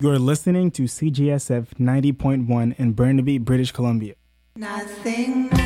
You're listening to CGSF 90.1 in Burnaby, British Columbia. Nothing more.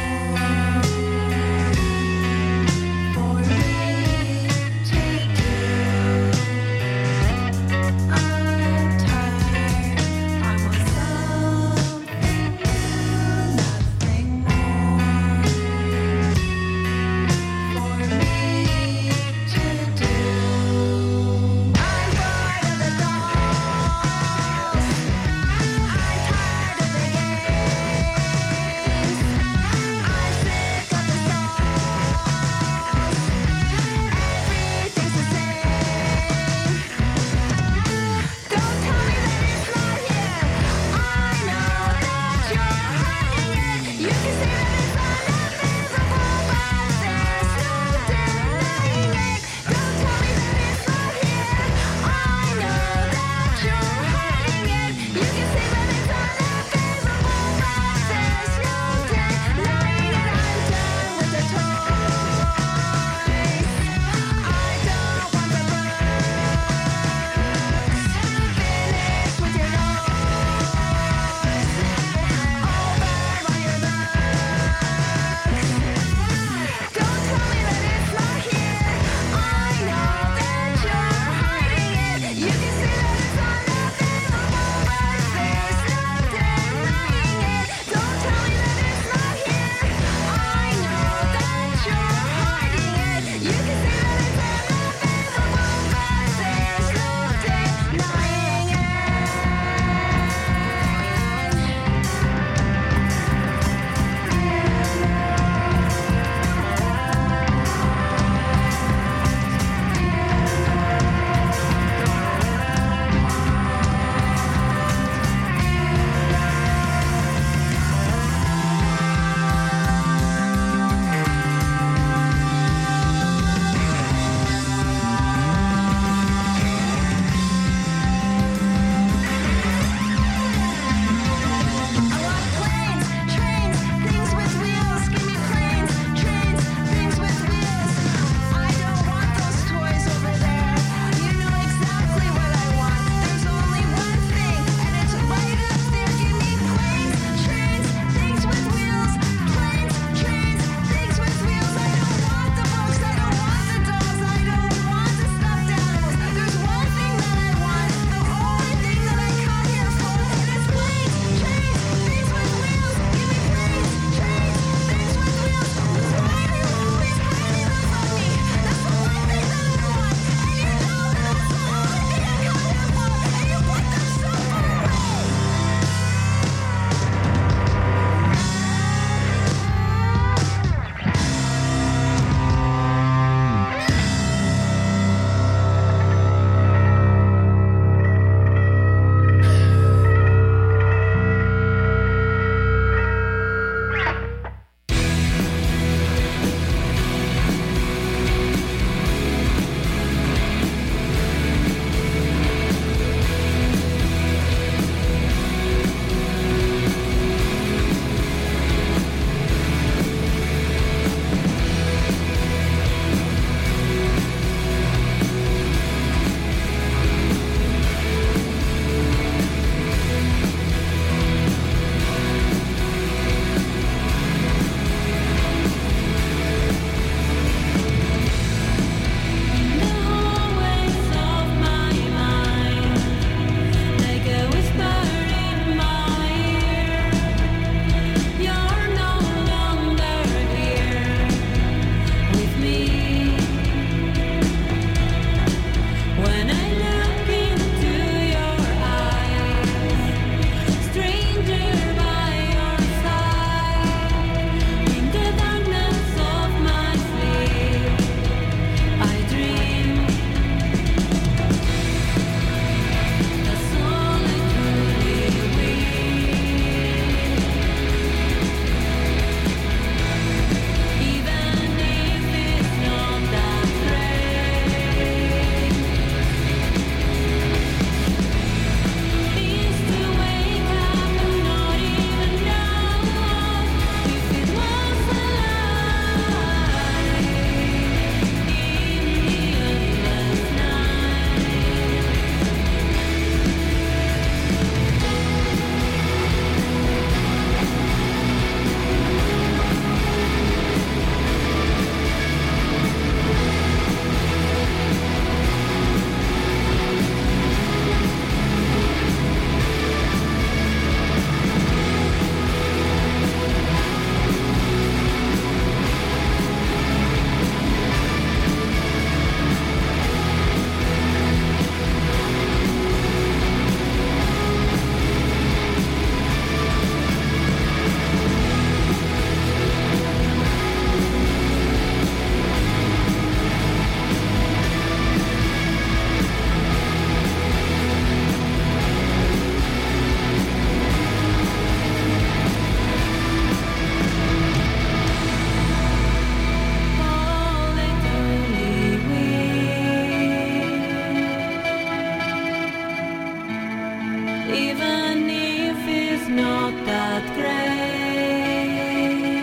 even if it's not that great,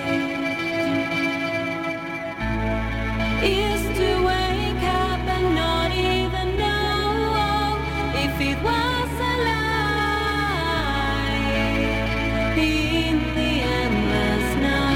is to wake up and not even know if it was a lie in the endless night.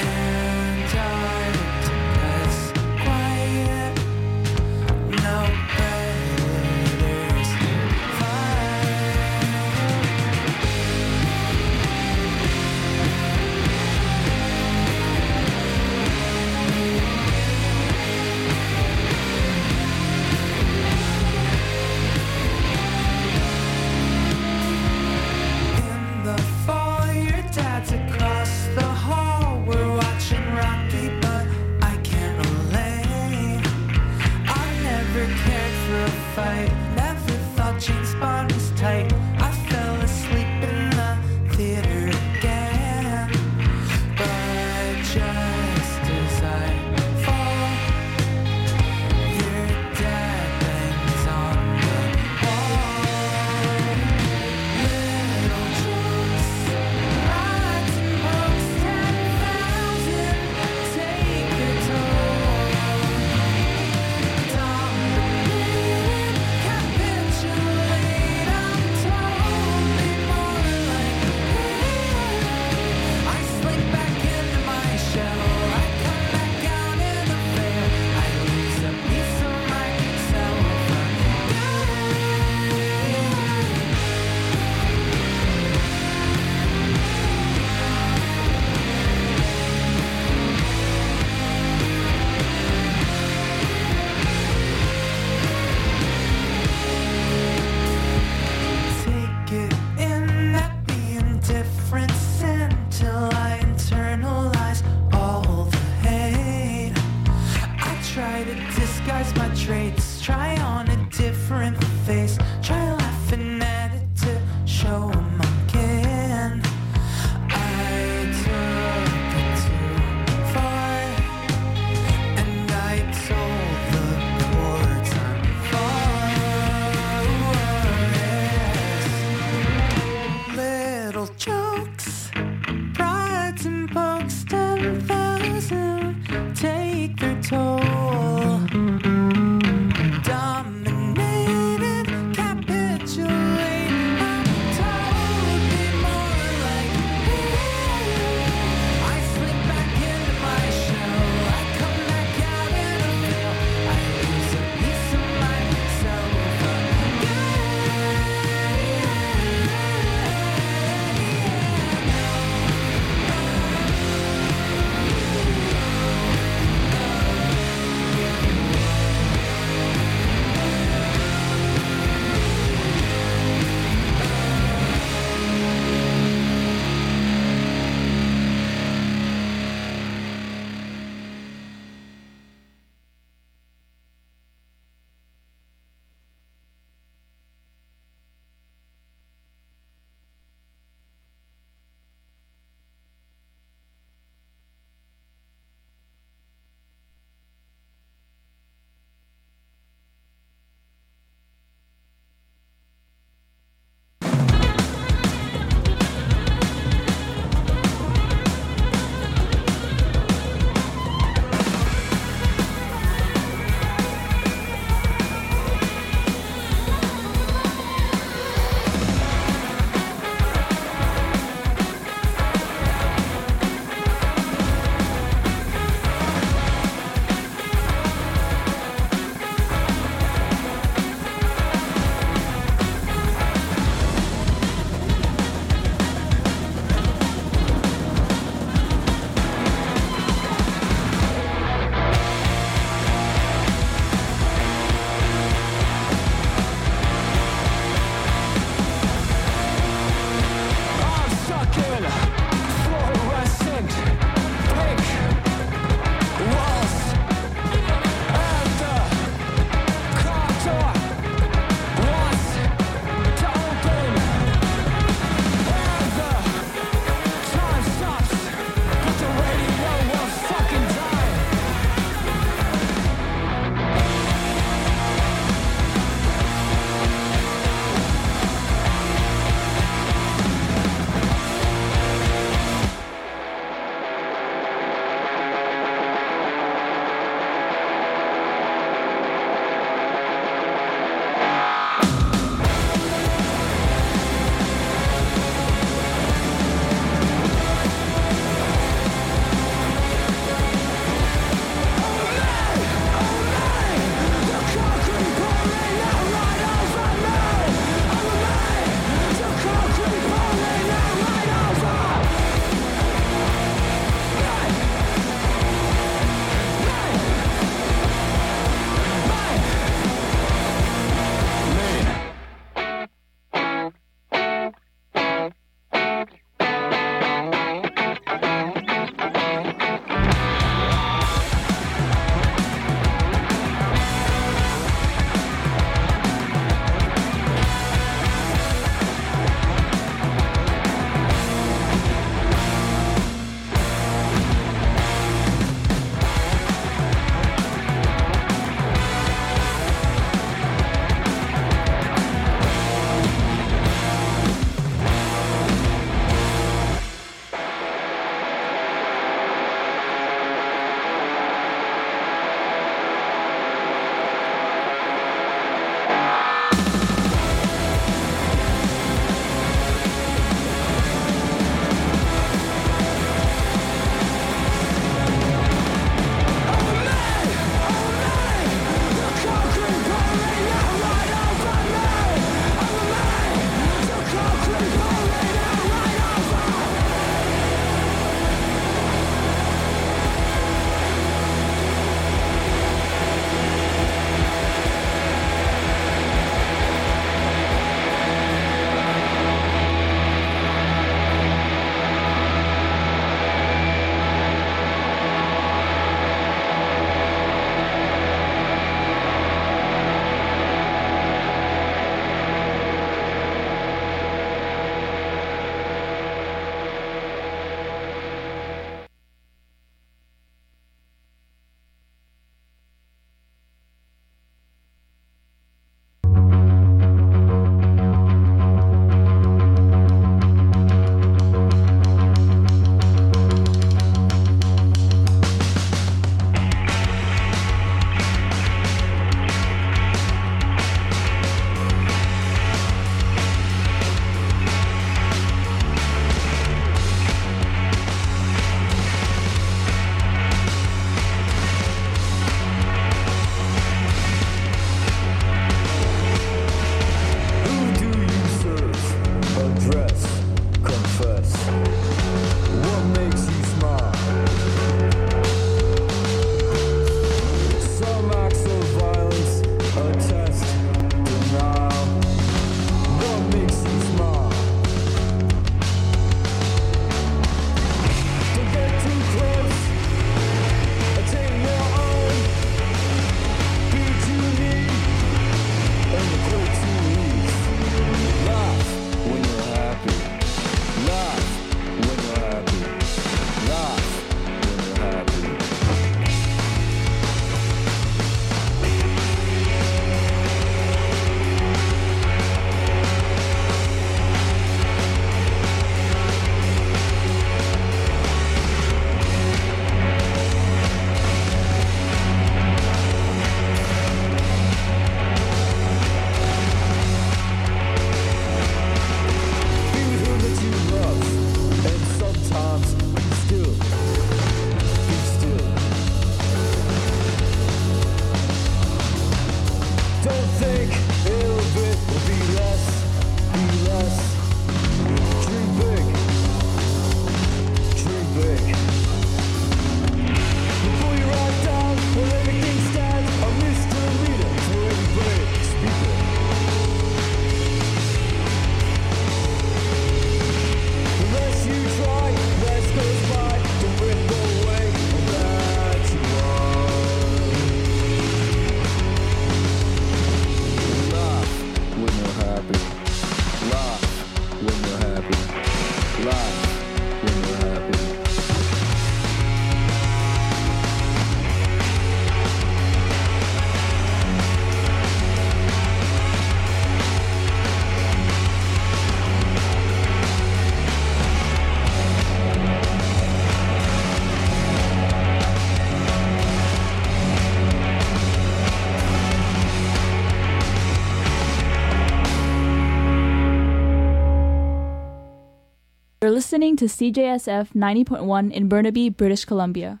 listening to CJSF 90.1 in Burnaby, British Columbia.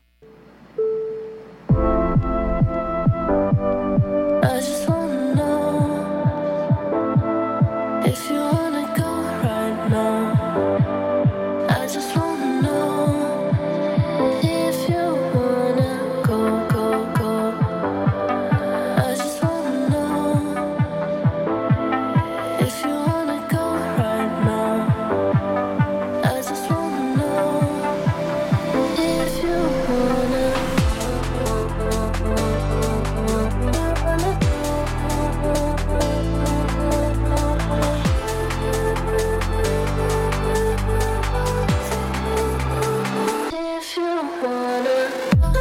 I just wanna know if you wanna go right now. I just wanna know if you wanna go, go, go. I just wanna know if you wanna go right now. I just wanna know if you wanna. If you wanna.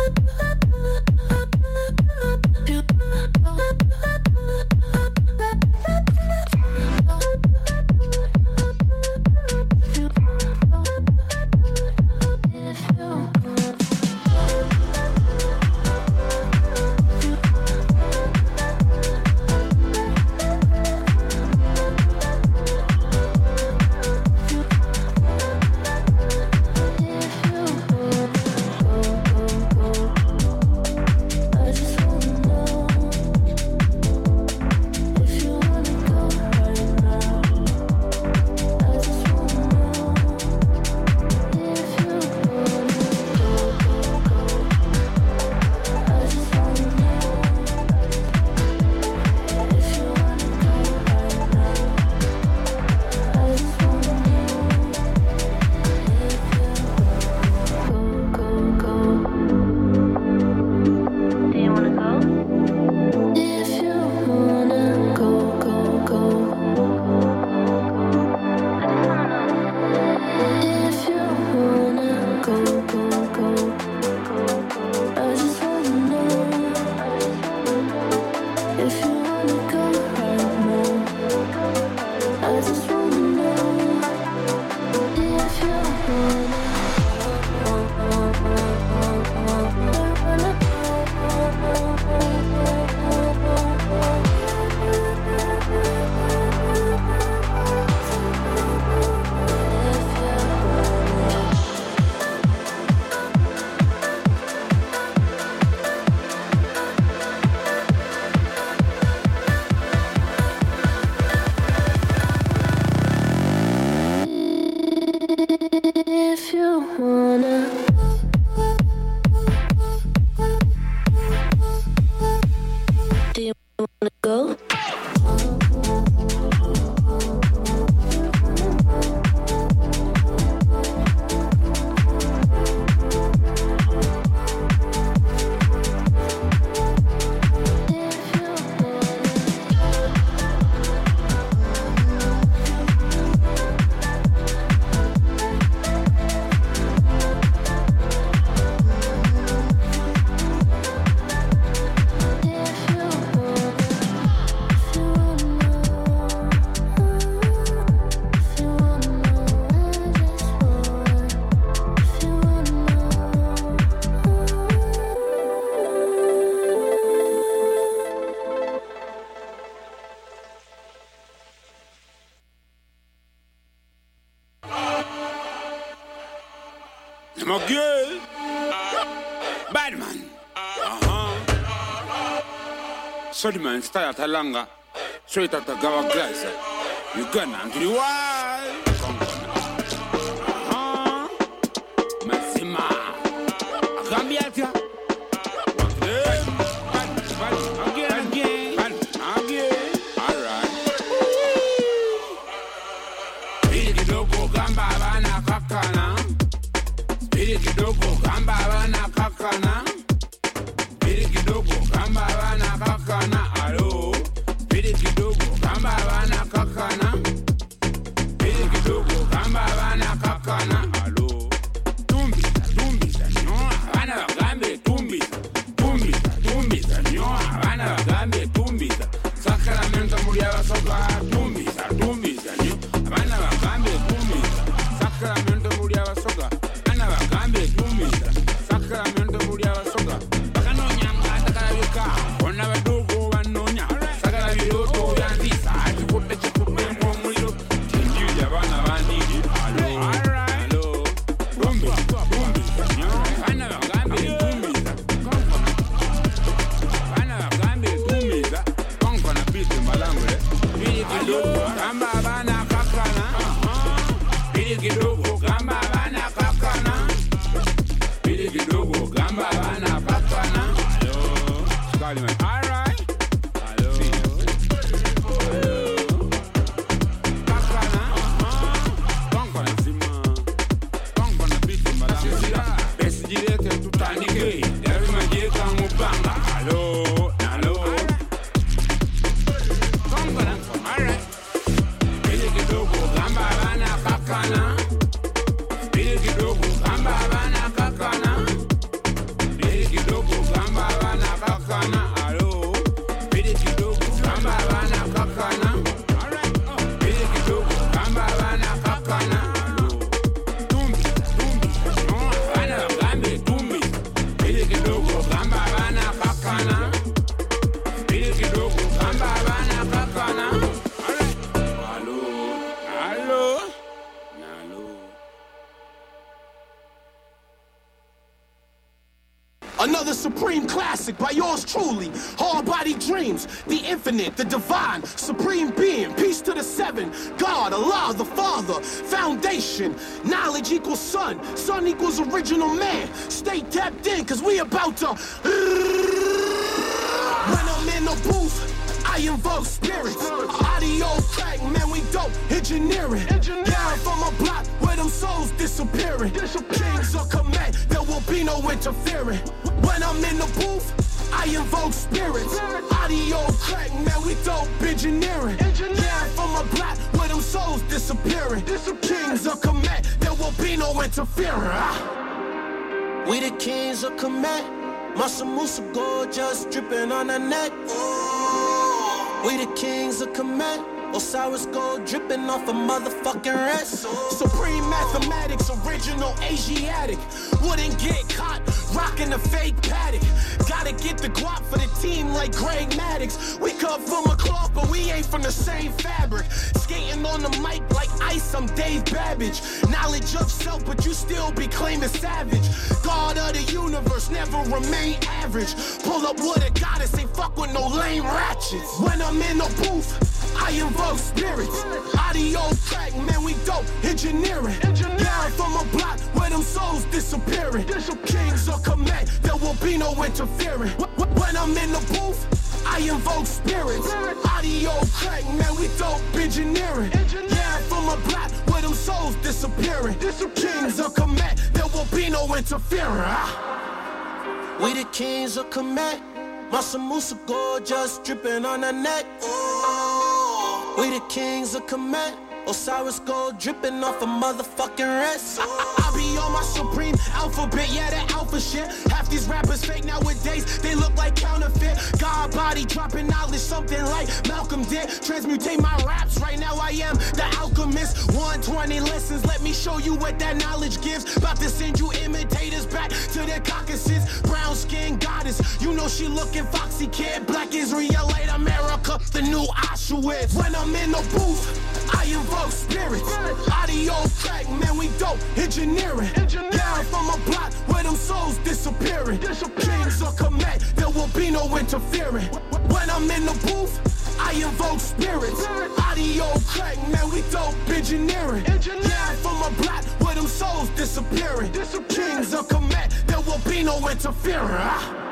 If you wanna. Do you wanna go? My girl, bad man. So the man start Talanga, straight out of Gawa Glass. You gonna to the wild. Massima, Gambiatia. Again. All right. Big dogo gamba bana kakana. Big dogo gamba bana kakana. Big dogo gamba bana kakana. Hello. Big dogo gamba bana kakana. Big dogo gamba bana kakana. Hello. Tumbisa, no. Bana gambe tumbisa, no. Bana gambe tumbisa. Sacramento muriaba soka. Tumbisa, no. Bana gambe tumbisa. Sacramento muriaba soka. Bana gambe tumbisa. Sacramento muriaba soka. Tumbiza, bana bagambe tumbiza. Bana bagambe tumbiza. Konko na piti malangwe. Pili kidogo gamba bana kakana. Pili kidogo gamba bana kakana. Pili kidogo gamba bana kakana. Hello, Scotty. All right. Hello. Kakana. Konko na sima. Konko na piti malangwe. Besi jireke tutanike. Devi majeka mupanga. Hello. Another supreme classic by yours truly. Hard Body Dreams, the infinite, the divine, supreme being. Peace to the seven. God, Allah, the Father, foundation. Knowledge equals sun. Sun equals original man. Stay tapped in, cause we about to. When I'm in the booth, I invoke spirits. Audio crack, man, we dope. Engineering. Down from a block where them souls disappearing. Kings of command, there will be no interfering. When I'm in the booth, I invoke spirits. Audio crack, man, we dope engineering. Down from a block where them souls disappearing. Kings of command, there will be no interfering. We the kings of command. Muscle Musa gold just dripping on the neck. We the kings of command. Osiris gold dripping off a motherfucking rest. Supreme mathematics, original Asiatic. Wouldn't get caught rocking a fake paddock. Gotta get the guap for the team like Greg Maddux. We come from a cloth, but we ain't from the same fabric. Skating on the mic like ice, I'm Dave Babbage. Knowledge of self, but you still be claiming savage. God of the universe, never remain average. Pull up with a goddess, ain't fuck with no lame ratchets. When I'm in the booth, I invoke spirits. Audio track, man, we dope. Engineering. Down from a block where them souls disappearing. Kings of command, there will be no interfering. When I'm in the booth, I invoke spirits. Audio track, man, we dope. Engineering. Down from a block where them souls disappearing. Kings of command, there will be no interfering. We the kings of command. Muscle Musa gold just dripping on the neck. We the kings of command. Osiris gold dripping off a motherfucking rest. I be on my supreme alphabet, yeah, that alpha shit. Half these rappers fake nowadays, they look like counterfeit. God body dropping knowledge, something like Malcolm did. Transmutate my raps, right now I am the alchemist. 120 lessons, let me show you what that knowledge gives. About to send you imitators back to their Caucasus. Brown skin goddess, you know she looking foxy kid. Black Israelite America, the new Auschwitz. When I'm in the booth, I invoke spirits. Audio track, man, we dope. Engineering. Down from a block where them souls disappearing. Kings of command, there will be no interfering. When I'm in the booth, I invoke spirits. Audio track, man, we dope. Engineering. Down from a block where them souls disappearing. Kings of command, there will be no interfering.